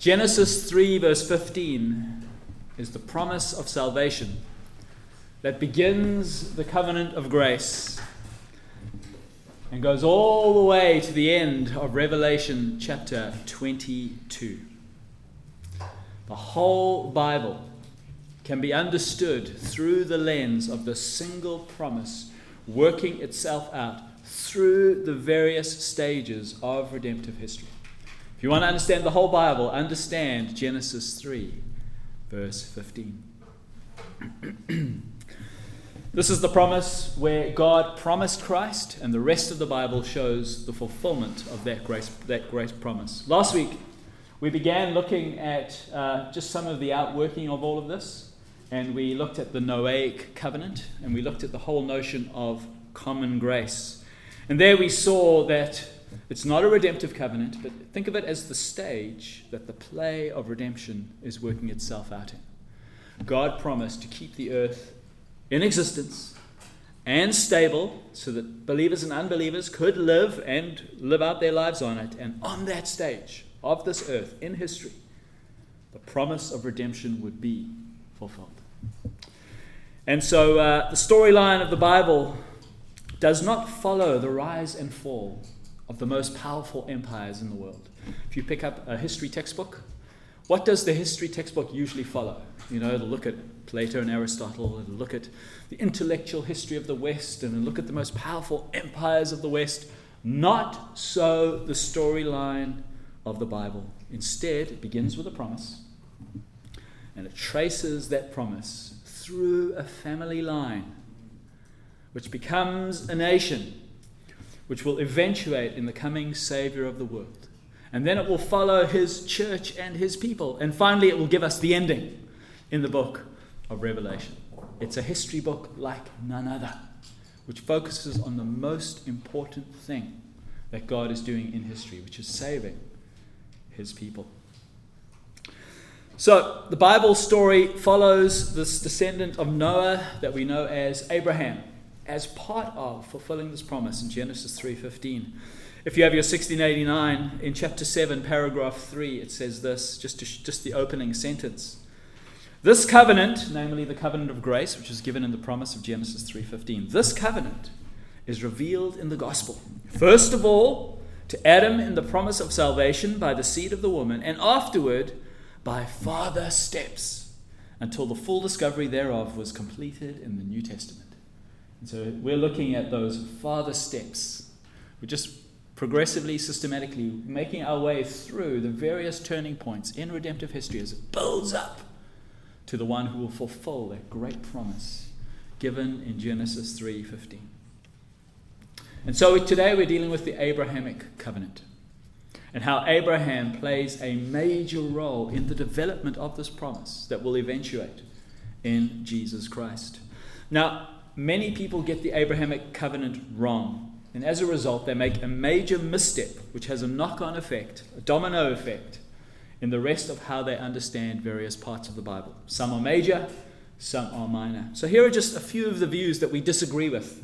Genesis 3 verse 15 is the promise of salvation that begins the covenant of grace and goes all the way to the end of Revelation chapter 22. The whole Bible can be understood through the lens of the single promise working itself out through the various stages of redemptive history. If you want to understand the whole Bible, understand Genesis 3, verse 15. This is the promise where God promised Christ, and the rest of the Bible shows the fulfillment of that grace promise. Last week, we began looking at just some of the outworking of all of this, and we looked at the Noahic covenant, and we looked at the whole notion of common grace. And there we saw that it's not a redemptive covenant, but think of it as the stage that the play of redemption is working itself out in. God promised to keep the earth in existence and stable so that believers and unbelievers could live out their lives on it. And on that stage of this earth in history, the promise of redemption would be fulfilled. And so the storyline of the Bible does not follow the rise and fall of the most powerful empires in the world. If you pick up a history textbook, what does the history textbook usually follow? It'll look at Plato and Aristotle, it'll look at the intellectual history of the West, and it'll look at the most powerful empires of the West. Not so the storyline of the Bible. Instead, it begins with a promise, and it traces that promise through a family line, which becomes a nation, which will eventuate in the coming Savior of the world. And then it will follow his church and his people. And finally, it will give us the ending in the book of Revelation. It's a history book like none other, which focuses on the most important thing that God is doing in history, which is saving his people. So, the Bible story follows this descendant of Noah that we know as Abraham, as part of fulfilling this promise in Genesis 3:15. If you have your 1689, in chapter 7, paragraph 3, it says this, just the opening sentence. This covenant, namely the covenant of grace, which is given in the promise of Genesis 3:15, this covenant is revealed in the gospel. First of all, to Adam in the promise of salvation by the seed of the woman, and afterward by farther steps, until the full discovery thereof was completed in the New Testament. And so we're looking at those farther steps. We're just progressively, systematically making our way through the various turning points in redemptive history as it builds up to the one who will fulfill that great promise given in Genesis 3:15. And so today we're dealing with the Abrahamic covenant and how Abraham plays a major role in the development of this promise that will eventuate in Jesus Christ. Now, many people get the Abrahamic covenant wrong, and as a result, they make a major misstep, which has a knock-on effect, a domino effect, in the rest of how they understand various parts of the Bible. Some are major, some are minor. So here are just a few of the views that we disagree with.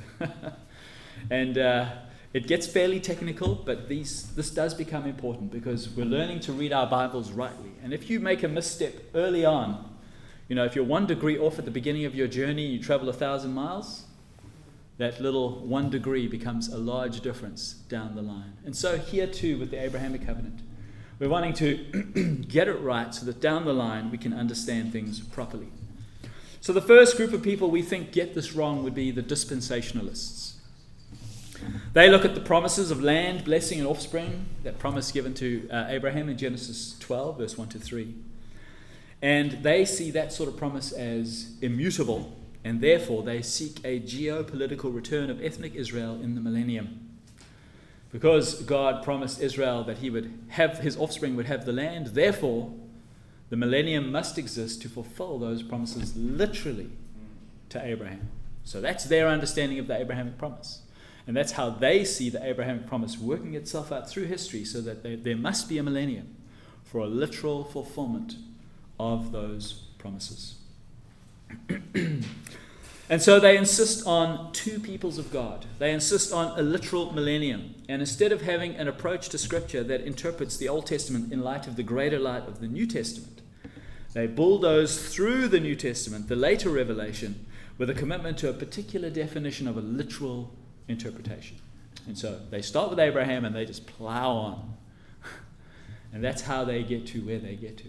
And it gets fairly technical, but this does become important because we're learning to read our Bibles rightly. And if you make a misstep early on, if you're 1 degree off at the beginning of your journey, you travel 1,000 miles, that little 1 degree becomes a large difference down the line. And so here too with the Abrahamic covenant, we're wanting to get it right so that down the line we can understand things properly. So the first group of people we think get this wrong would be the dispensationalists. They look at the promises of land, blessing, and offspring, that promise given to Abraham in Genesis 12, verse 1 to 3. And they see that sort of promise as immutable, and therefore they seek a geopolitical return of ethnic Israel in the millennium. Because God promised Israel that his offspring would have the land, therefore the millennium must exist to fulfill those promises literally to Abraham. So that's their understanding of the Abrahamic promise. And that's how they see the Abrahamic promise working itself out through history, so that there must be a millennium for a literal fulfillment of those promises. And so they insist on two peoples of God. They insist on a literal millennium. And instead of having an approach to Scripture that interprets the Old Testament in light of the greater light of the New Testament, they bulldoze through the New Testament, the later revelation, with a commitment to a particular definition of a literal interpretation. And so they start with Abraham and they just plow on. And that's how they get to where they get to.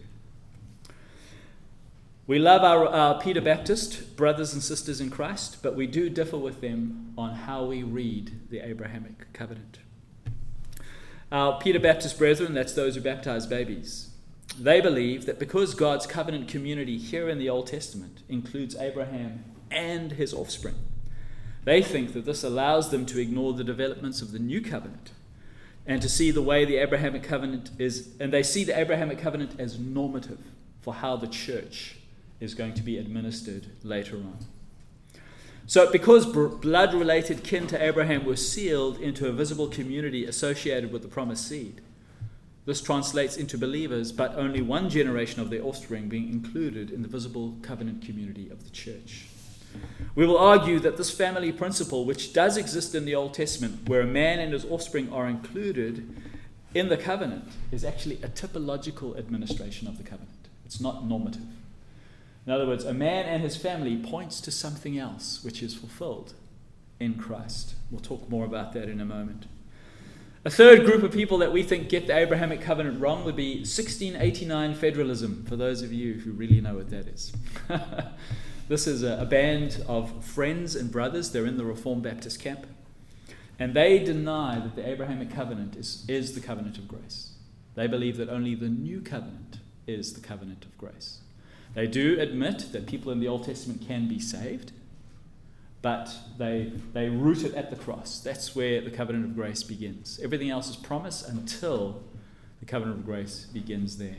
We love our Peter Baptist brothers and sisters in Christ, but we do differ with them on how we read the Abrahamic covenant. Our Peter Baptist brethren, that's those who baptize babies, they believe that because God's covenant community here in the Old Testament includes Abraham and his offspring, they think that this allows them to ignore the developments of the new covenant and to see the way the Abrahamic covenant is, and they see the Abrahamic covenant as normative for how the church is going to be administered later on. So because blood-related kin to Abraham were sealed into a visible community associated with the promised seed, this translates into believers, but only one generation of their offspring being included in the visible covenant community of the church. We will argue that this family principle, which does exist in the Old Testament, where a man and his offspring are included in the covenant, is actually a typological administration of the covenant. It's not normative. In other words, a man and his family points to something else which is fulfilled in Christ. We'll talk more about that in a moment. A third group of people that we think get the Abrahamic covenant wrong would be 1689 federalism, for those of you who really know what that is. This is a band of friends and brothers. They're in the Reformed Baptist camp. And they deny that the Abrahamic covenant is the covenant of grace. They believe that only the new covenant is the covenant of grace. They do admit that people in the Old Testament can be saved, but they root it at the cross. That's where the covenant of grace begins. Everything else is promise until the covenant of grace begins there.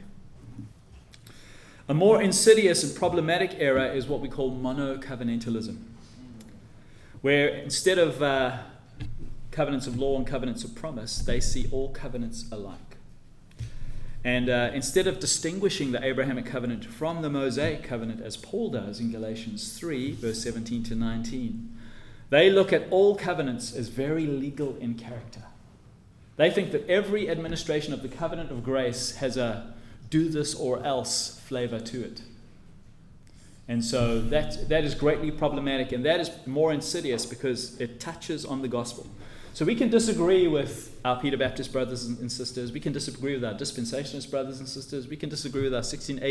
A more insidious and problematic error is what we call mono-covenantalism, where instead of covenants of law and covenants of promise, they see all covenants alike. And instead of distinguishing the Abrahamic covenant from the Mosaic covenant, as Paul does in Galatians 3, verse 17 to 19, they look at all covenants as very legal in character. They think that every administration of the covenant of grace has a do this or else flavor to it. And so that is greatly problematic, and that is more insidious because it touches on the gospel. So we can disagree with our Peter Baptist brothers and sisters. We can disagree with our dispensationalist brothers and sisters. We can disagree with our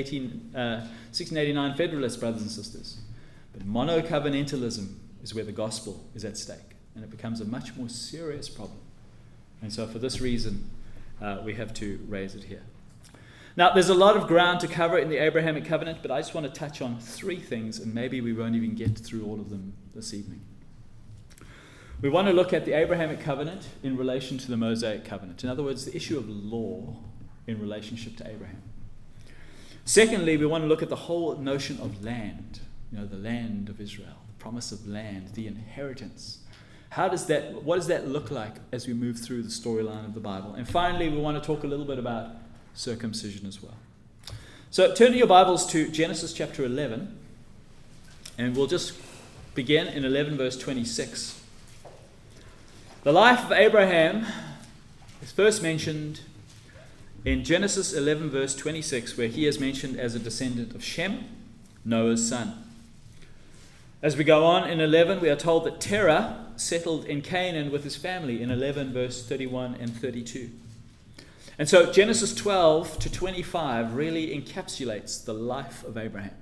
1689 Federalist brothers and sisters. But mono-covenantalism is where the gospel is at stake. And it becomes a much more serious problem. And so for this reason, we have to raise it here. Now, there's a lot of ground to cover in the Abrahamic covenant, but I just want to touch on three things, and maybe we won't even get through all of them this evening. We want to look at the Abrahamic covenant in relation to the Mosaic covenant. In other words, the issue of law in relationship to Abraham. Secondly, we want to look at the whole notion of land, the land of Israel, the promise of land, the inheritance. What does that look like as we move through the storyline of the Bible? And finally, we want to talk a little bit about circumcision as well. So turn your Bibles to Genesis chapter 11, and we'll just begin in 11 verse 26. The life of Abraham is first mentioned in Genesis 11 verse 26, where he is mentioned as a descendant of Shem, Noah's son. As we go on in 11, we are told that Terah settled in Canaan with his family in 11 verse 31 and 32. And so Genesis 12 to 25 really encapsulates the life of Abraham.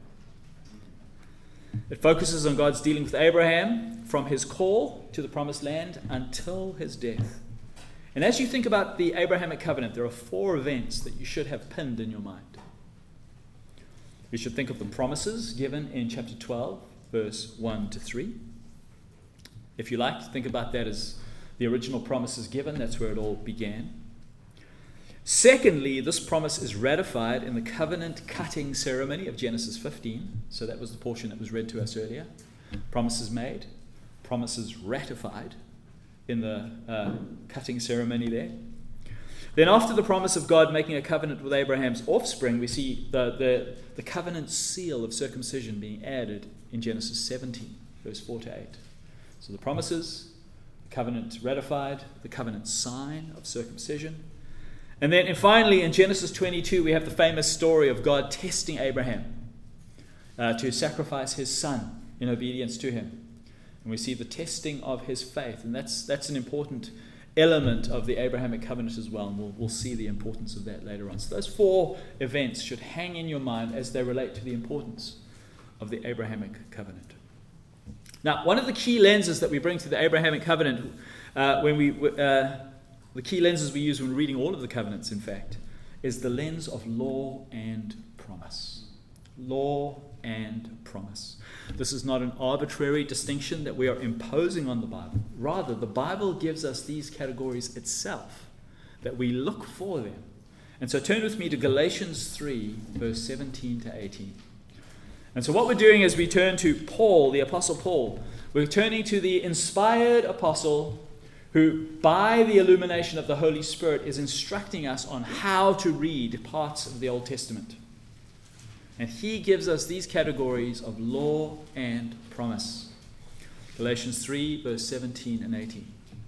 It focuses on God's dealing with Abraham from his call to the promised land until his death. And as you think about the Abrahamic covenant, there are four events that you should have pinned in your mind. You should think of the promises given in chapter 12, verse 1 to 3. If you like, think about that as the original promises given. That's where it all began. Secondly, this promise is ratified in the covenant cutting ceremony of Genesis 15. So that was the portion that was read to us earlier. Promises made, promises ratified in the cutting ceremony there. Then after the promise of God making a covenant with Abraham's offspring, we see the covenant seal of circumcision being added in Genesis 17. verse 4 to 8. So the promises, the covenant ratified, the covenant sign of circumcision. And then finally in Genesis 22 we have the famous story of God testing Abraham to sacrifice his son in obedience to him. And we see the testing of his faith, and that's an important element of the Abrahamic covenant as well, and we'll see the importance of that later on. So those four events should hang in your mind as they relate to the importance of the Abrahamic covenant. Now, one of the key lenses that we bring to the Abrahamic covenant, the key lenses we use when reading all of the covenants, in fact, is the lens of law and promise. Law and promise. This is not an arbitrary distinction that we are imposing on the Bible. Rather, the Bible gives us these categories itself, that we look for them. And so turn with me to Galatians 3, verse 17 to 18. And so what we're doing is we turn to Paul, the Apostle Paul. We're turning to the inspired apostle who, by the illumination of the Holy Spirit, is instructing us on how to read parts of the Old Testament. And he gives us these categories of law and promise. Galatians 3, verse 17 and 18.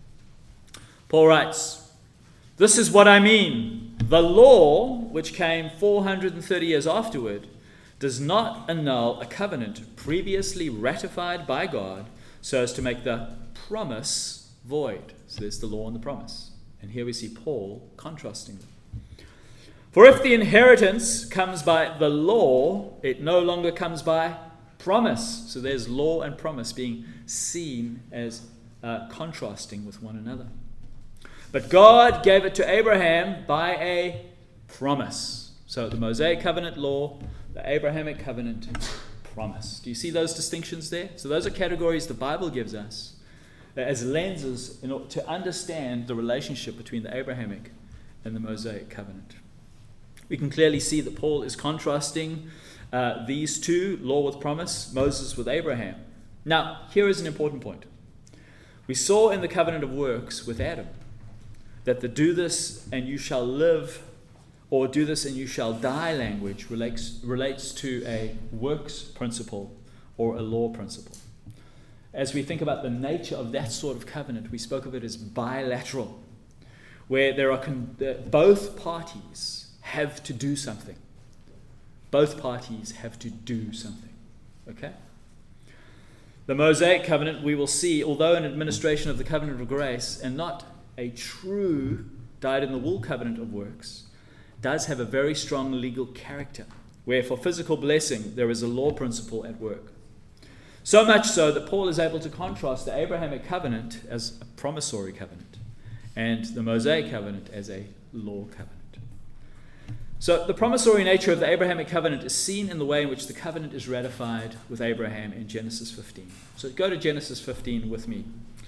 Paul writes, "This is what I mean. The law, which came 430 years afterward, does not annul a covenant previously ratified by God so as to make the promise void." So there's the law and the promise. And here we see Paul contrasting them. "For if the inheritance comes by the law, it no longer comes by promise." So there's law and promise being seen as contrasting with one another. "But God gave it to Abraham by a promise." So the Mosaic covenant law, the Abrahamic covenant promise. Do you see those distinctions there? So those are categories the Bible gives us as lenses in order to understand the relationship between the Abrahamic and the Mosaic covenant. We can clearly see that Paul is contrasting these two, law with promise, Moses with Abraham. Now, here is an important point. We saw in the covenant of works with Adam that the "do this and you shall live" or "do this and you shall die" language relates to a works principle or a law principle. As we think about the nature of that sort of covenant, we spoke of it as bilateral, where there are both parties have to do something. Both parties have to do something. Okay? The Mosaic covenant, we will see, although an administration of the covenant of grace and not a true dyed-in-the-wool covenant of works, does have a very strong legal character, where for physical blessing there is a law principle at work. So much so that Paul is able to contrast the Abrahamic covenant as a promissory covenant and the Mosaic covenant as a law covenant. So the promissory nature of the Abrahamic covenant is seen in the way in which the covenant is ratified with Abraham in Genesis 15. So go to Genesis 15 with me.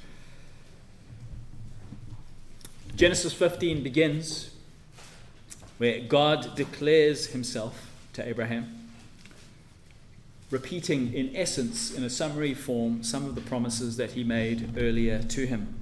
Genesis 15 begins where God declares himself to Abraham, repeating in essence, in a summary form, some of the promises that he made earlier to him.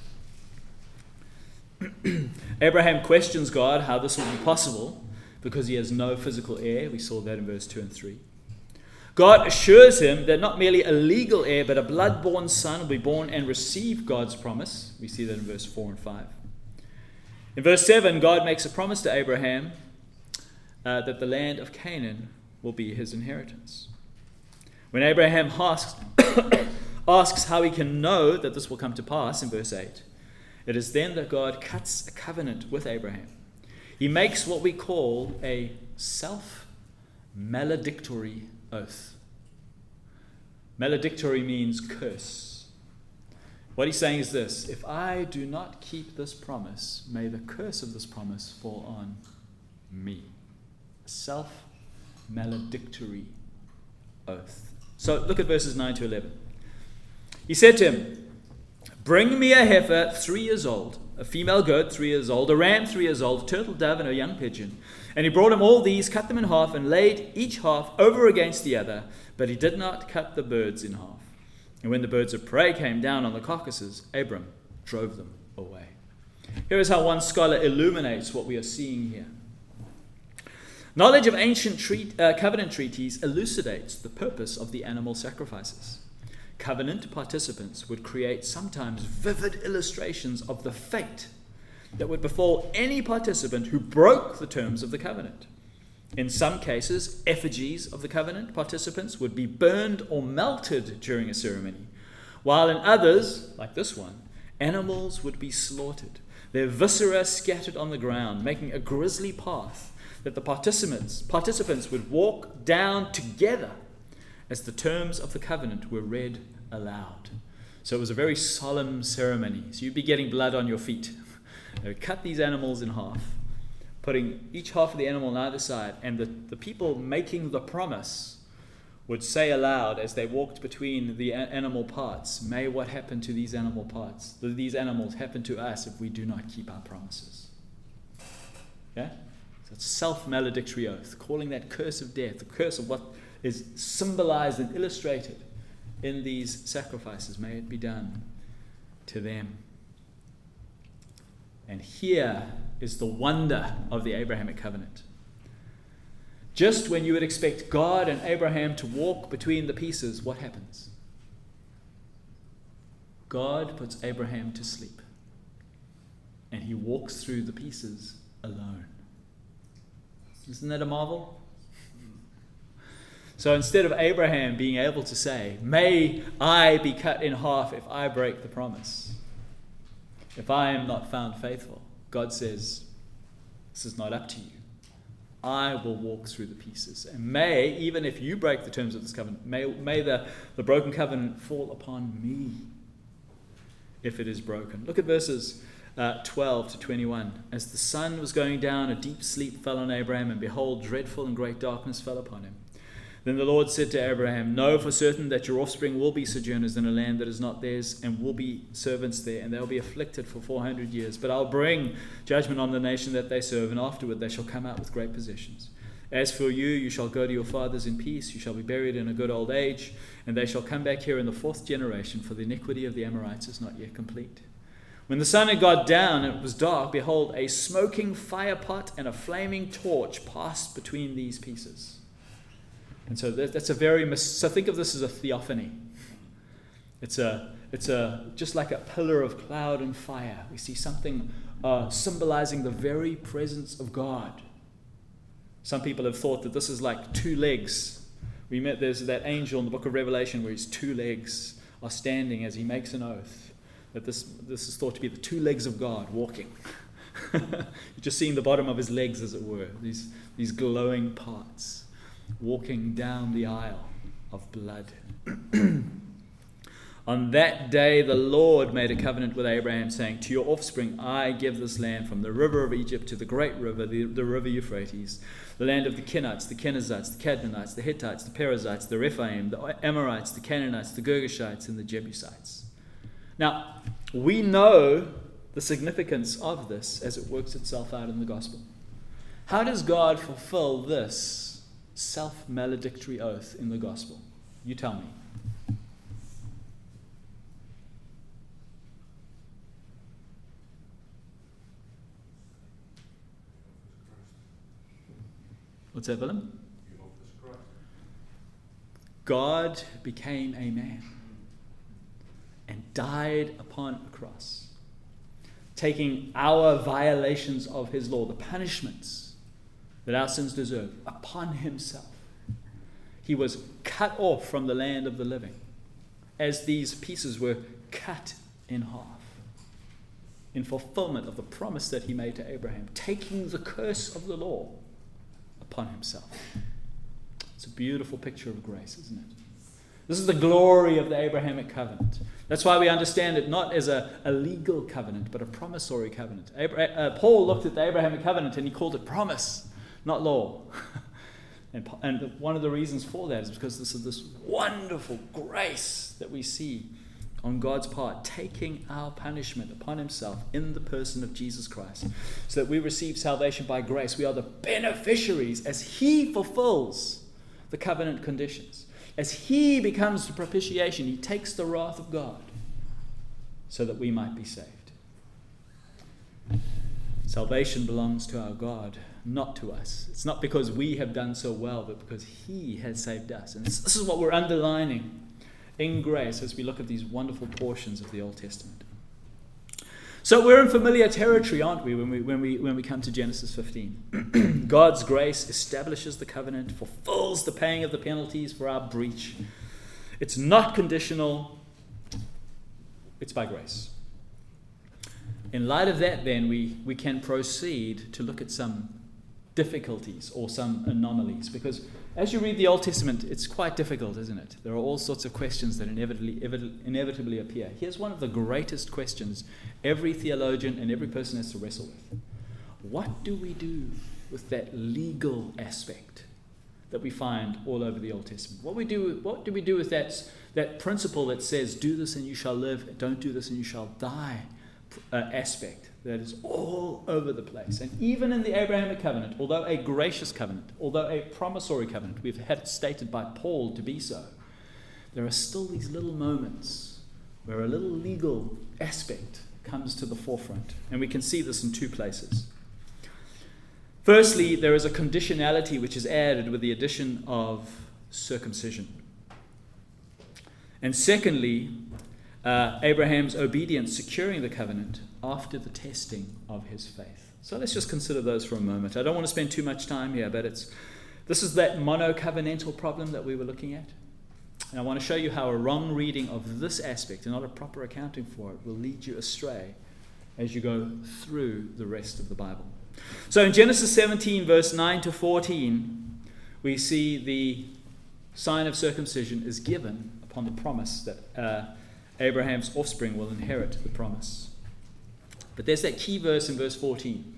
Abraham questions God how this will be possible because he has no physical heir. We saw that in verse 2 and 3. God assures him that not merely a legal heir, but a blood-born son will be born and receive God's promise. We see that in verse 4 and 5. In verse 7, God makes a promise to Abraham that the land of Canaan will be his inheritance. When Abraham asks how he can know that this will come to pass in verse 8, it is then that God cuts a covenant with Abraham. He makes what we call a self-maledictory oath. Maledictory means curse. What he's saying is this: if I do not keep this promise, may the curse of this promise fall on me. A self-maledictory oath. So look at verses 9 to 11. He said to him, "Bring me a heifer 3 years old, a female goat 3 years old, a ram 3 years old, a turtle dove, and a young pigeon." And he brought him all these, cut them in half, and laid each half over against the other, but he did not cut the birds in half. And when the birds of prey came down on the carcasses, Abram drove them away. Here is how one scholar illuminates what we are seeing here. Knowledge of ancient covenant treaties elucidates the purpose of the animal sacrifices. Covenant participants would create sometimes vivid illustrations of the fate that would befall any participant who broke the terms of the covenant. In some cases, effigies of the covenant participants would be burned or melted during a ceremony, while in others, like this one, animals would be slaughtered, their viscera scattered on the ground, making a grisly path that the participants would walk down together as the terms of the covenant were read aloud. So it was a very solemn ceremony. So you'd be getting blood on your feet. They would cut these animals in half, putting each half of the animal on either side, and the people making the promise would say aloud as they walked between the animal parts, "May what happened to these animal parts, these animals happen to us if we do not keep our promises." Yeah? So it's self-maledictory oath, calling that curse of death, the curse of what is symbolized and illustrated in these sacrifices. May it be done to them. And here is the wonder of the Abrahamic covenant. Just when you would expect God and Abraham to walk between the pieces, what happens? God puts Abraham to sleep, and he walks through the pieces alone. Isn't that a marvel? So instead of Abraham being able to say, "May I be cut in half if I break the promise, if I am not found faithful," God says, "This is not up to you. I will walk through the pieces. And may, even if you break the terms of this covenant, may the broken covenant fall upon me if it is broken." Look at verses 12 to 21. "As the sun was going down, a deep sleep fell on Abraham, and behold, dreadful and great darkness fell upon him. Then the Lord said to Abraham, 'Know for certain that your offspring will be sojourners in a land that is not theirs, and will be servants there, and they will be afflicted for 400 years. But I'll bring judgment on the nation that they serve, and afterward they shall come out with great possessions. As for you, you shall go to your fathers in peace. You shall be buried in a good old age, and they shall come back here in the 4th generation, for the iniquity of the Amorites is not yet complete.' When the sun had got down and it was dark, behold, a smoking fire pot and a flaming torch passed between these pieces." And so that's a so think of this as a theophany. It's just like a pillar of cloud and fire. We see something symbolizing the very presence of God. Some people have thought that this is like two legs. There's that angel in the book of Revelation where his two legs are standing as he makes an oath. That this is thought to be the two legs of God walking. You're just seeing the bottom of his legs, as it were, these glowing parts, walking down the aisle of blood. "On that day the Lord made a covenant with Abraham, saying, 'To your offspring I give this land from the river of Egypt to the great river, the river Euphrates, the land of the Kenites, the Kenizzites, the Cadmonites, the Hittites, the Perizzites, the Rephaim, the Amorites, the Canaanites, the Girgashites, and the Jebusites.'" Now, we know the significance of this as it works itself out in the gospel. How does God fulfill this self-maledictory oath in the gospel? You tell me. What's that, Willem? God became a man and died upon a cross, taking our violations of his law, the punishments that our sins deserve, upon himself. He was cut off from the land of the living as these pieces were cut in half in fulfillment of the promise that he made to Abraham, taking the curse of the law upon himself. It's a beautiful picture of grace, isn't it? This is the glory of the Abrahamic covenant. That's why we understand it not as a legal covenant, but a promissory covenant. Paul looked at the Abrahamic covenant and he called it promise, not law. And one of the reasons for that is because this is this wonderful grace that we see on God's part, taking our punishment upon himself in the person of Jesus Christ, so that we receive salvation by grace. We are the beneficiaries as he fulfills the covenant conditions. As he becomes the propitiation, he takes the wrath of God so that we might be saved. Salvation belongs to our God, not to us. It's not because we have done so well, but because he has saved us. And this is what we're underlining in grace as we look at these wonderful portions of the Old Testament. So we're in familiar territory, aren't we, when we come to Genesis 15? God's grace establishes the covenant, fulfills the paying of the penalties for our breach. It's not conditional. It's by grace. In light of that, then, we can proceed to look at some difficulties or some anomalies, because as you read the Old Testament, it's quite difficult, isn't it? There are all sorts of questions that inevitably appear. Here's one of the greatest questions every theologian and every person has to wrestle with. What do we do with that legal aspect that we find all over the Old Testament? What do we do with that principle that says, do this and you shall live, don't do this and you shall die aspect that is all over the place? And even in the Abrahamic covenant, although a gracious covenant, although a promissory covenant, we've had it stated by Paul to be so, there are still these little moments where a little legal aspect comes to the forefront. And we can see this in two places. Firstly, there is a conditionality which is added with the addition of circumcision. And secondly, Abraham's obedience securing the covenant after the testing of his faith. So let's just consider those for a moment. I don't want to spend too much time here, but this is that mono-covenantal problem that we were looking at. And I want to show you how a wrong reading of this aspect and not a proper accounting for it will lead you astray as you go through the rest of the Bible. So in Genesis 17, verse 9 to 14, we see the sign of circumcision is given upon the promise that Abraham's offspring will inherit the promise. But there's that key verse in verse 14.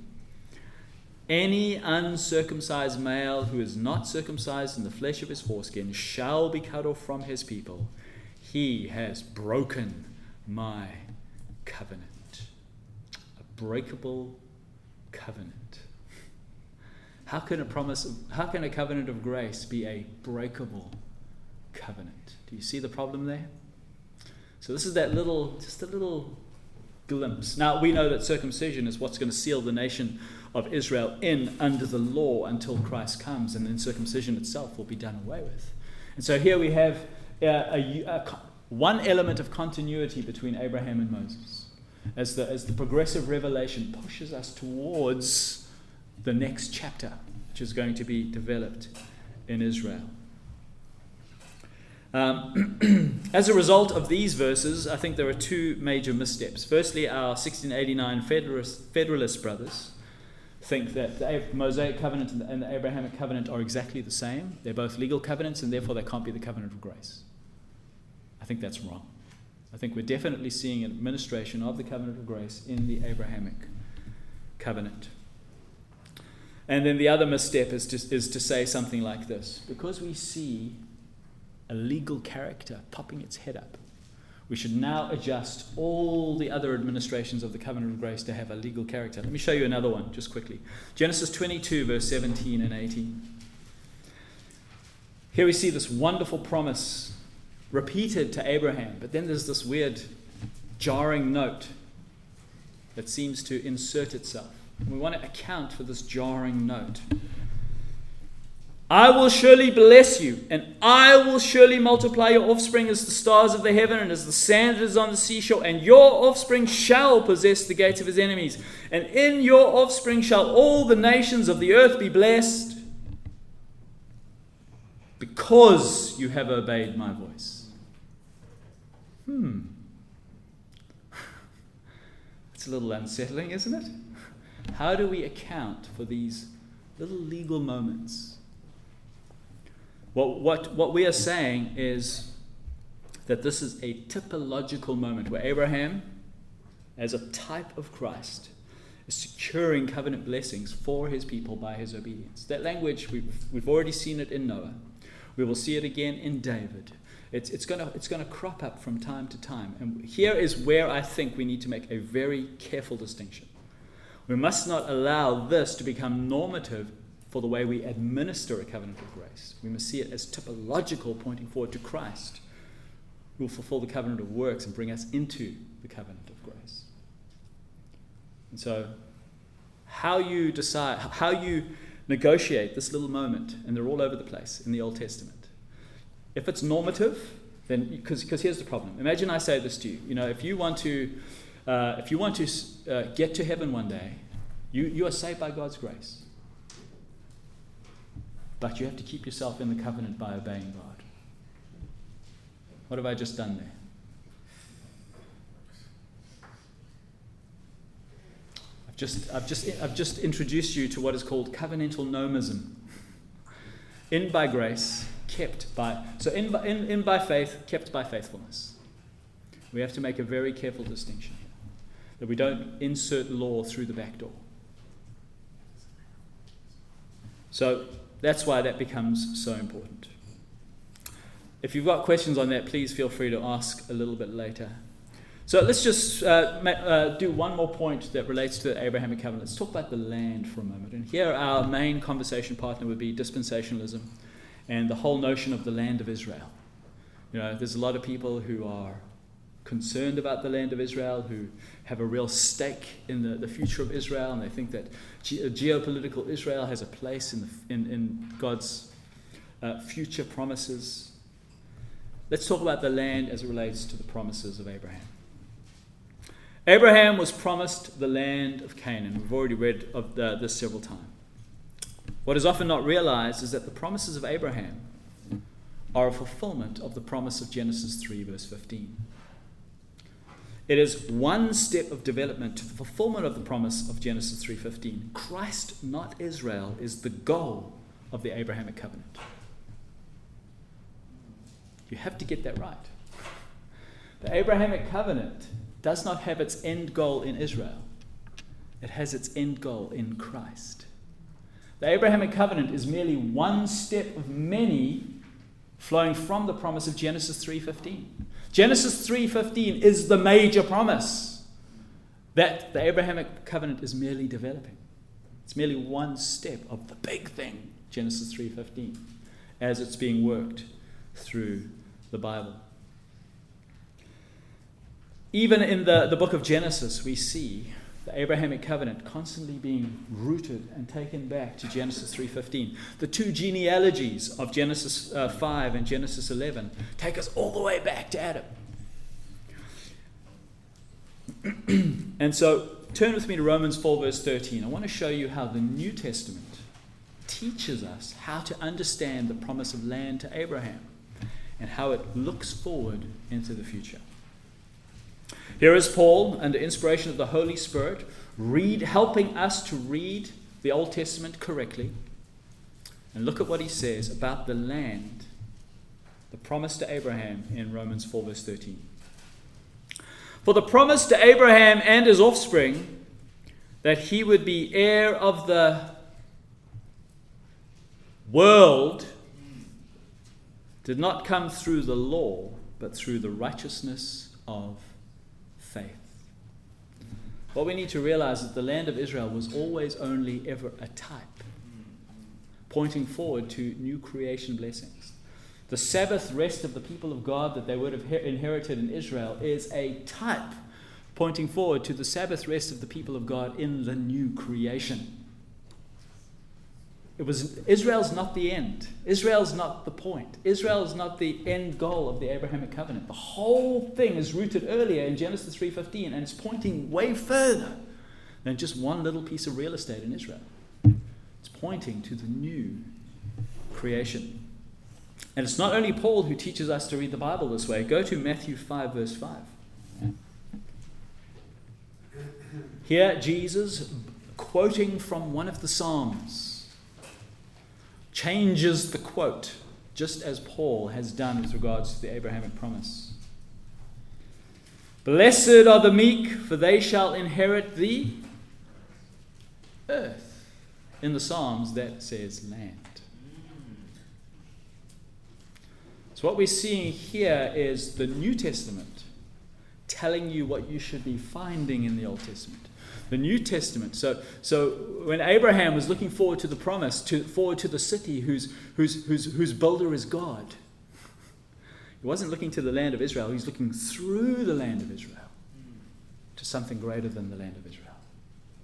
Any uncircumcised male who is not circumcised in the flesh of his foreskin shall be cut off from his people. He has broken my covenant. A breakable covenant. How can a covenant of grace be a breakable covenant? Do you see the problem there? So this is just a little glimpse. Now we know that circumcision is what's going to seal the nation of Israel in under the law until Christ comes, and then circumcision itself will be done away with. And so here we have one element of continuity between Abraham and Moses, as the progressive revelation pushes us towards the next chapter, which is going to be developed in Israel. As a result of these verses, I think there are two major missteps. Firstly, our 1689 Federalist brothers think that the Mosaic covenant and the Abrahamic covenant are exactly the same. They're both legal covenants, and therefore they can't be the covenant of grace. I think that's wrong. I think we're definitely seeing an administration of the covenant of grace in the Abrahamic covenant. And then the other misstep is to say something like this. Because we see a legal character popping its head up, we should now adjust all the other administrations of the covenant of grace to have a legal character. Let me show you another one just quickly. Genesis 22, verse 17 and 18. Here we see this wonderful promise repeated to Abraham, but then there's this weird jarring note that seems to insert itself. We want to account for this jarring note. I will surely bless you, and I will surely multiply your offspring as the stars of the heaven and as the sand that is on the seashore, and your offspring shall possess the gates of his enemies. And in your offspring shall all the nations of the earth be blessed, because you have obeyed my voice. It's a little unsettling, isn't it? How do we account for these little legal moments? What we are saying is that this is a typological moment where Abraham, as a type of Christ, is securing covenant blessings for his people by his obedience. That language, we've already seen it in Noah. We will see it again in David. It's going to crop up from time to time. And here is where I think we need to make a very careful distinction. We must not allow this to become normative for the way we administer a covenant of grace. We must see it as typological, pointing forward to Christ, who will fulfill the covenant of works and bring us into the covenant of grace. And so, how you decide, how you negotiate this little moment, and they're all over the place in the Old Testament. If it's normative, then because here's the problem. Imagine I say this to you. If you want to get to heaven one day, you are saved by God's grace. But you have to keep yourself in the covenant by obeying God. What have I just done there? I've just introduced you to what is called covenantal nomism. In by grace, kept by. So in by faith, kept by faithfulness. We have to make a very careful distinction here, that we don't insert law through the back door. So that's why that becomes so important. If you've got questions on that, please feel free to ask a little bit later. So let's just do one more point that relates to the Abrahamic covenant. Let's talk about the land for a moment. And here our main conversation partner would be dispensationalism and the whole notion of the land of Israel. There's a lot of people who are concerned about the land of Israel, who have a real stake in the future of Israel, and they think that geopolitical Israel has a place in God's future promises. Let's talk about the land as it relates to the promises of Abraham. Abraham was promised the land of Canaan. We've already read of this several times. What is often not realized is that the promises of Abraham are a fulfillment of the promise of Genesis 3, verse 15. It is one step of development to the fulfillment of the promise of Genesis 3:15. Christ, not Israel, is the goal of the Abrahamic covenant. You have to get that right. The Abrahamic covenant does not have its end goal in Israel. It has its end goal in Christ. The Abrahamic covenant is merely one step of many flowing from the promise of Genesis 3:15. Genesis 3:15 is the major promise that the Abrahamic covenant is merely developing. It's merely one step of the big thing, Genesis 3:15, as it's being worked through the Bible. Even in the book of Genesis, we see the Abrahamic covenant constantly being rooted and taken back to Genesis 3:15. The two genealogies of Genesis 5 and Genesis 11 take us all the way back to Adam. And so turn with me to Romans 4 verse 13. I want to show you how the New Testament teaches us how to understand the promise of land to Abraham and how it looks forward into the future. Here is Paul, under inspiration of the Holy Spirit, helping us to read the Old Testament correctly. And look at what he says about the land, the promise to Abraham in Romans 4 verse 13. For the promise to Abraham and his offspring that he would be heir of the world did not come through the law, but through the righteousness of faith. What we need to realize is that the land of Israel was always only ever a type, pointing forward to new creation blessings. The Sabbath rest of the people of God that they would have inherited in Israel is a type, pointing forward to the Sabbath rest of the people of God in the new creation. Israel's not the end. Israel's not the point. Israel's not the end goal of the Abrahamic covenant. The whole thing is rooted earlier in Genesis 3:15, and it's pointing way further than just one little piece of real estate in Israel. It's pointing to the new creation. And it's not only Paul who teaches us to read the Bible this way. Go to Matthew 5 verse 5. Here Jesus, quoting from one of the Psalms, changes the quote, just as Paul has done with regards to the Abrahamic promise. Blessed are the meek, for they shall inherit the earth. In the Psalms, that says land. So what we're seeing here is the New Testament telling you what you should be finding in the Old Testament. The New Testament. So when Abraham was looking forward to the promise, forward to the city whose builder is God, he wasn't looking to the land of Israel. He's looking through the land of Israel to something greater than the land of Israel.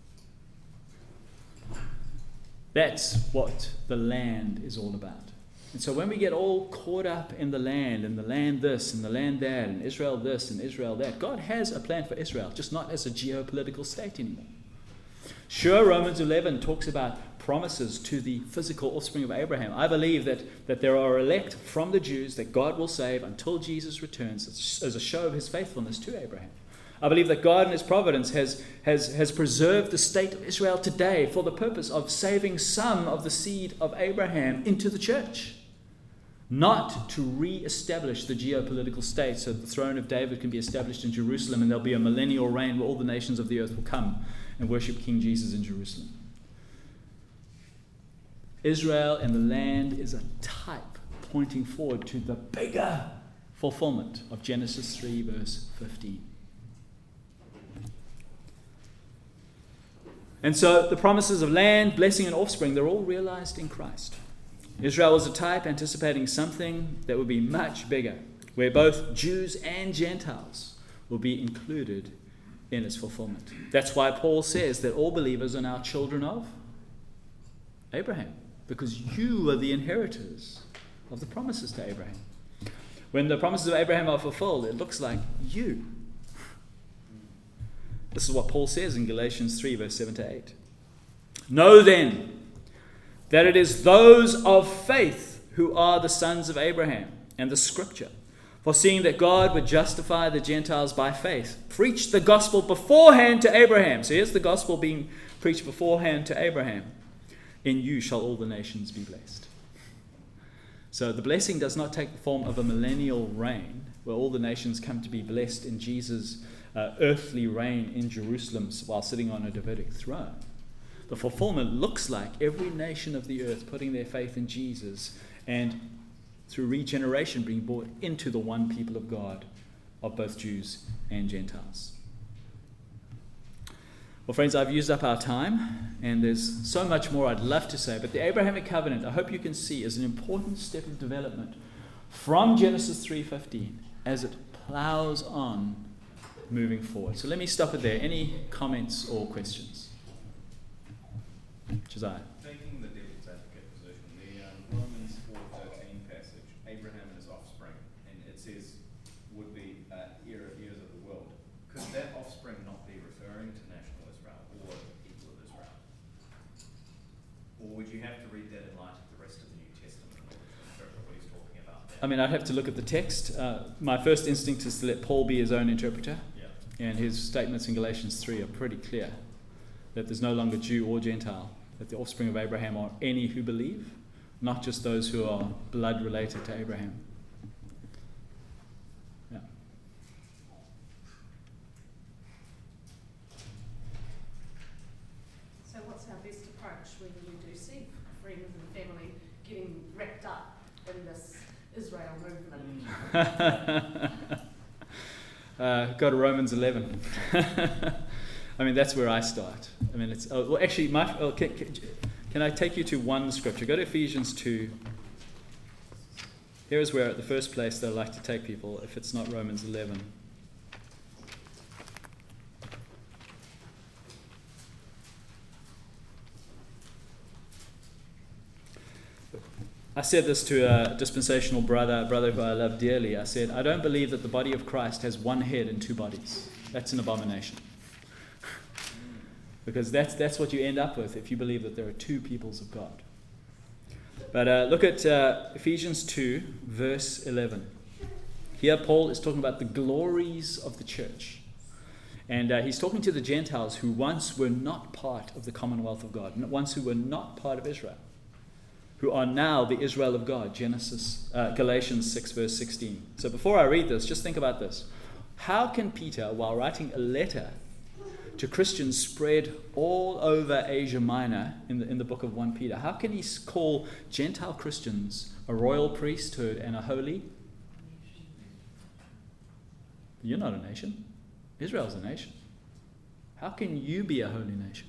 That's what the land is all about. And so when we get all caught up in the land this, and the land that, and Israel this, and Israel that, God has a plan for Israel, just not as a geopolitical state anymore. Sure, Romans 11 talks about promises to the physical offspring of Abraham. I believe that there are elect from the Jews that God will save until Jesus returns as a show of his faithfulness to Abraham. I believe that God in his providence has preserved the state of Israel today for the purpose of saving some of the seed of Abraham into the church. Not to re-establish the geopolitical state so the throne of David can be established in Jerusalem and there'll be a millennial reign where all the nations of the earth will come and worship King Jesus in Jerusalem. Israel and the land is a type pointing forward to the bigger fulfillment of Genesis 3 verse 15. And so the promises of land, blessing, and offspring, they're all realized in Christ. Israel was a type anticipating something that would be much bigger, where both Jews and Gentiles will be included in its fulfillment. That's why Paul says that all believers are now children of Abraham, because you are the inheritors of the promises to Abraham. When the promises of Abraham are fulfilled, it looks like you. This is what Paul says in Galatians 3, verse 7 to 8. Know then that it is those of faith who are the sons of Abraham, and the scripture, foreseeing that God would justify the Gentiles by faith, preached the gospel beforehand to Abraham. So here's the gospel being preached beforehand to Abraham. In you shall all the nations be blessed. So the blessing does not take the form of a millennial reign, where all the nations come to be blessed in Jesus' earthly reign in Jerusalem while sitting on a Davidic throne. The fulfillment looks like every nation of the earth putting their faith in Jesus and through regeneration being brought into the one people of God, of both Jews and Gentiles. Well, friends, I've used up our time, and there's so much more I'd love to say, but the Abrahamic covenant, I hope you can see, is an important step of development from Genesis 3:15 as it plows on moving forward. So let me stop it there. Any comments or questions? Josiah. Taking the devil's advocate position, the Romans 4:13 passage, Abraham and his offspring, and it says would be heir of years of the world. Could that offspring not be referring to national Israel or people of Israel? Or would you have to read that in light of the rest of the New Testament in order to interpret what he's talking about there? I mean, I'd have to look at the text. My first instinct is to let Paul be his own interpreter. And his statements in Galatians 3 are pretty clear, that there's no longer Jew or Gentile, that the offspring of Abraham are any who believe, not just those who are blood related to Abraham. Yeah. So what's our best approach when you do see friends and family getting wrapped up in this Israel movement? Go to Romans 11. I mean, that's where I start. I mean, it's well. Actually, can I take you to one scripture? Go to Ephesians 2. Here is where, at the first place, they like to take people, if it's not Romans 11. I said this to a dispensational brother who I love dearly. I said, I don't believe that the body of Christ has one head and two bodies. That's an abomination. Because that's what you end up with if you believe that there are two peoples of God. But look at Ephesians 2, verse 11. Here Paul is talking about the glories of the church. And he's talking to the Gentiles who once were not part of the commonwealth of God, once who were not part of Israel, who are now the Israel of God, Galatians 6, verse 16. So before I read this, just think about this. How can Peter, while writing a letter to Christians spread all over Asia Minor in the book of 1 Peter, how can he call Gentile Christians a royal priesthood and a holy? You're not a nation. Israel's a nation. How can you be a holy nation?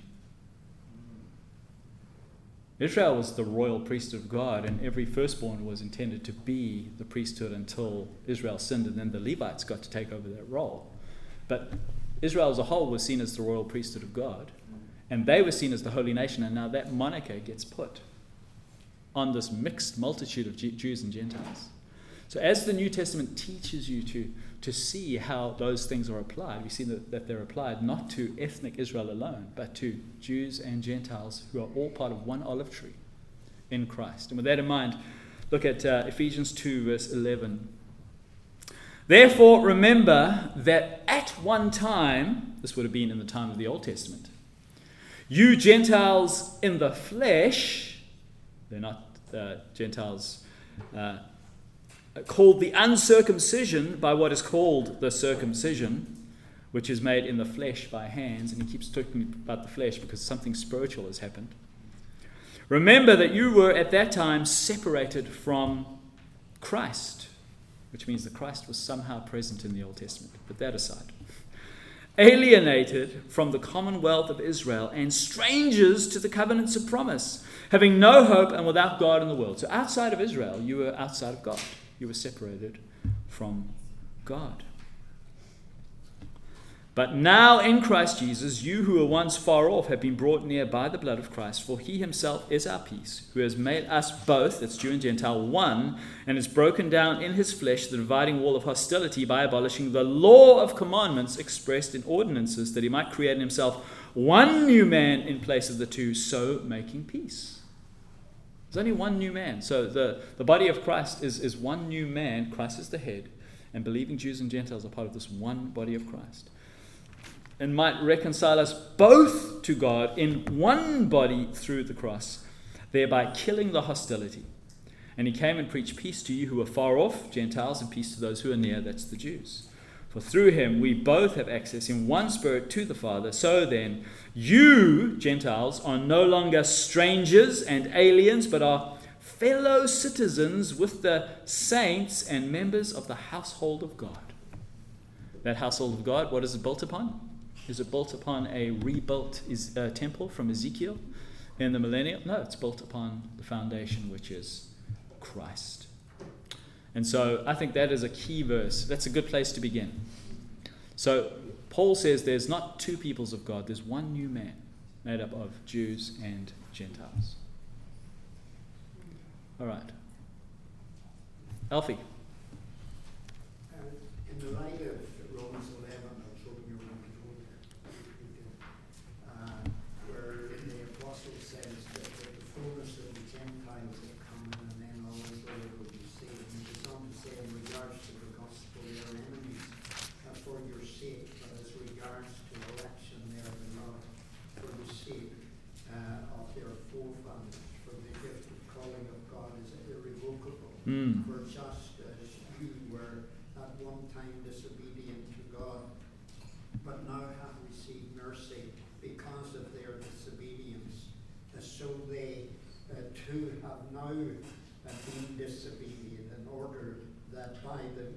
Israel was the royal priesthood of God, and every firstborn was intended to be the priesthood until Israel sinned, and then the Levites got to take over that role. But Israel as a whole was seen as the royal priesthood of God, and they were seen as the holy nation, and now that moniker gets put on this mixed multitude of Jews and Gentiles. So as the New Testament teaches you to see how those things are applied, we see that they're applied not to ethnic Israel alone, but to Jews and Gentiles who are all part of one olive tree in Christ. And with that in mind, look at Ephesians 2, verse 11. Therefore, remember that at one time, this would have been in the time of the Old Testament, you Gentiles in the flesh, they're not Gentiles called the uncircumcision by what is called the circumcision, which is made in the flesh by hands. And he keeps talking about the flesh because something spiritual has happened. Remember that you were at that time separated from Christ, which means that Christ was somehow present in the Old Testament. Put that aside. Alienated from the commonwealth of Israel and strangers to the covenants of promise, having no hope and without God in the world. So outside of Israel, you were outside of God. You were separated from God. But now in Christ Jesus, you who were once far off have been brought near by the blood of Christ, for he himself is our peace, who has made us both, that's Jew and Gentile, one, and has broken down in his flesh the dividing wall of hostility by abolishing the law of commandments expressed in ordinances, that he might create in himself one new man in place of the two, so making peace. There's only one new man. So the body of Christ is one new man. Christ is the head, and believing Jews and Gentiles are part of this one body of Christ, and might reconcile us both to God in one body through the cross, thereby killing the hostility. And he came and preached peace to you who are far off, Gentiles, and peace to those who are near, that's the Jews. For through him we both have access in one spirit to the Father. So then, you, Gentiles, are no longer strangers and aliens, but are fellow citizens with the saints and members of the household of God. That household of God, what is it built upon? Is it built upon a rebuilt temple from Ezekiel in the millennium? No, it's built upon the foundation, which is Christ. And so I think that is a key verse. That's a good place to begin. So Paul says there's not two peoples of God. There's one new man made up of Jews and Gentiles. All right. Alfie. In the light of Romans 11, I was hoping you were going to go there, where the apostle says that the fullness of the Gentiles have come, and then all Israel will be saved. And he goes on to say, in regards to the gospel, they are enemies for your sake, but as regards to election, they are beloved for the sake of their forefathers. For the gift of calling of God is irrevocable. For just as you were at one time disobedient to God, but now have received mercy because of their disobedience, so they too have now been disobedient, in order that by the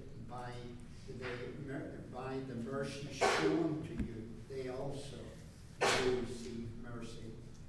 mercy shown to you, they also will receive mercy.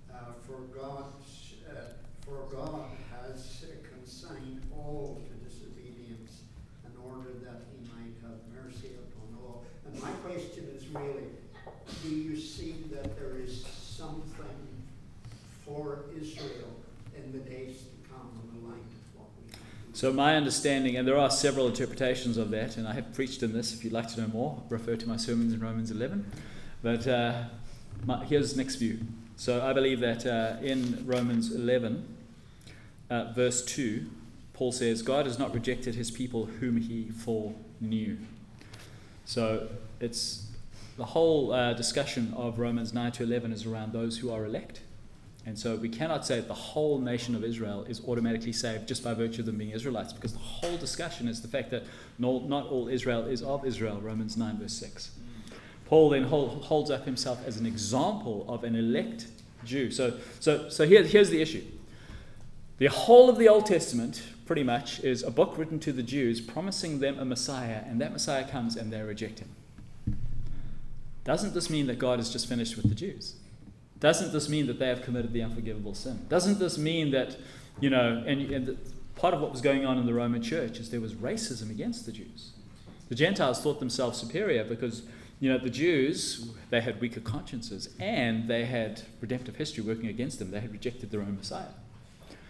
For God has consigned all to disobedience, in order that he might have mercy upon all. And my question is really, do you see that there is something for Israel in the days to come on the line of what we have? So my understanding, and there are several interpretations of that, and I have preached in this. If you'd like to know more, refer to my sermons in Romans 11. But here's the next view. So I believe that in Romans 11, verse 2, Paul says, God has not rejected his people whom he foreknew. So it's the whole discussion of Romans 9 to 11 is around those who are elect. And so we cannot say that the whole nation of Israel is automatically saved just by virtue of them being Israelites, because the whole discussion is the fact that not all Israel is of Israel, Romans 9 verse 6. Paul then holds up himself as an example of an elect Jew. So here's the issue. The whole of the Old Testament, pretty much, is a book written to the Jews promising them a Messiah, and that Messiah comes and they reject him. Doesn't this mean that God is just finished with the Jews? Doesn't this mean that they have committed the unforgivable sin? Doesn't this mean that, part of what was going on in the Roman church is there was racism against the Jews. The Gentiles thought themselves superior because, the Jews, they had weaker consciences and they had redemptive history working against them. They had rejected their own Messiah.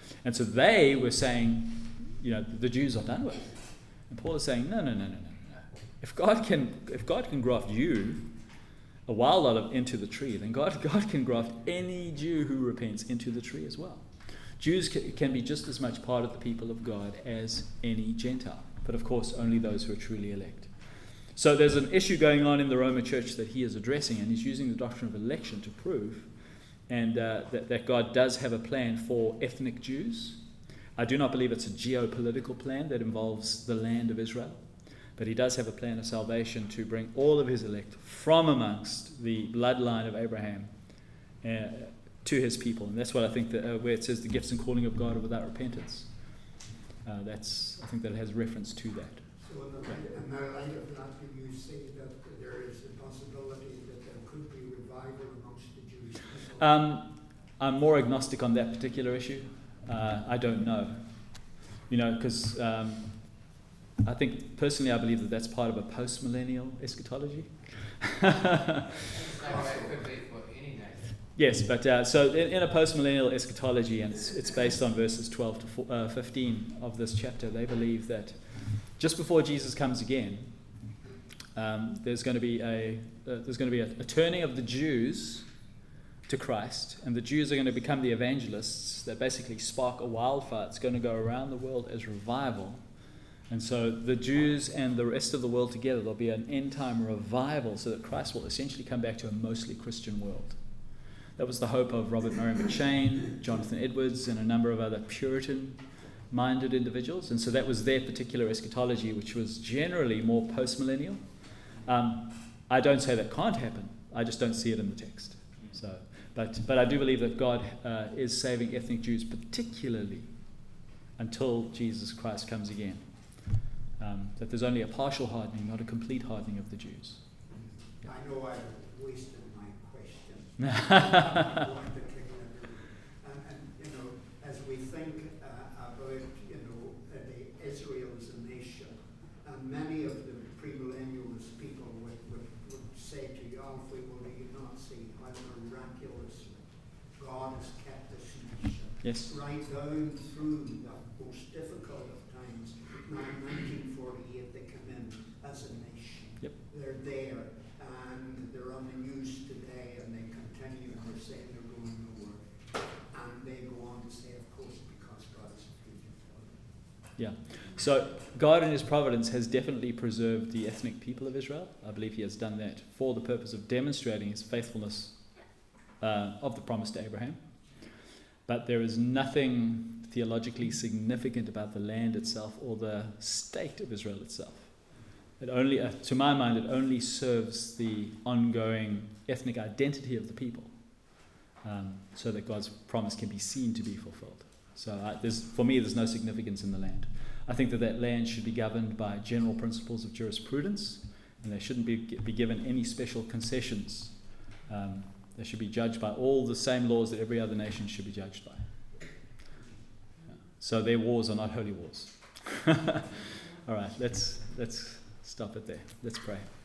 And so they were saying, the Jews are done with. And Paul is saying, no. If God can graft you, a wild olive, into the tree, then God can graft any Jew who repents into the tree as well. Jews can be just as much part of the people of God as any Gentile, but of course only those who are truly elect. So there's an issue going on in the Roman church that he is addressing, and he's using the doctrine of election to prove that God does have a plan for ethnic Jews. I do not believe it's a geopolitical plan that involves the land of Israel, but he does have a plan of salvation to bring all of his elect from amongst the bloodline of Abraham to his people. And that's what I think that where it says the gifts and calling of God are without repentance. I think that it has reference to that. So in the light of that, do you say that there is a possibility that there could be revival amongst the Jewish people? I'm more agnostic on that particular issue. I don't know. Because I think, personally, I believe that that's part of a post-millennial eschatology. Yes, but so in a post-millennial eschatology, and it's based on verses 12 to 15 of this chapter, they believe that just before Jesus comes again, there's going to be a turning of the Jews to Christ, and the Jews are going to become the evangelists that basically spark a wildfire. It's going to go around the world as revival. And so the Jews and the rest of the world together, there'll be an end-time revival so that Christ will essentially come back to a mostly Christian world. That was the hope of Robert Murray McCheyne, Jonathan Edwards, and a number of other Puritan-minded individuals. And so that was their particular eschatology, which was generally more post-millennial. I don't say that can't happen. I just don't see it in the text. But I do believe that God is saving ethnic Jews, particularly until Jesus Christ comes again. That there's only a partial hardening, not a complete hardening of the Jews. I know I've wasted my question. And as we think about, the Israel as a nation, and many of the premillennialist people would say to you, Alfie, do you not see how miraculously God has kept this nation? Yes. Right down through the most difficult of times. Now, in 1948, they come in as a nation. Yep. They're there, and they're on the news today, and they continue, and they're saying they're going nowhere. And they go on to say, of course, because God is a future for them. Yeah. So God in his providence has definitely preserved the ethnic people of Israel. I believe he has done that for the purpose of demonstrating his faithfulness of the promise to Abraham. But there is nothing theologically significant about the land itself or the state of Israel itself. It only, to my mind, it only serves the ongoing ethnic identity of the people, so that God's promise can be seen to be fulfilled. So for me, there's no significance in the land. I think that land should be governed by general principles of jurisprudence, and they shouldn't be given any special concessions. They should be judged by all the same laws that every other nation should be judged by. So their wars are not holy wars. All right, let's stop it there. Let's pray.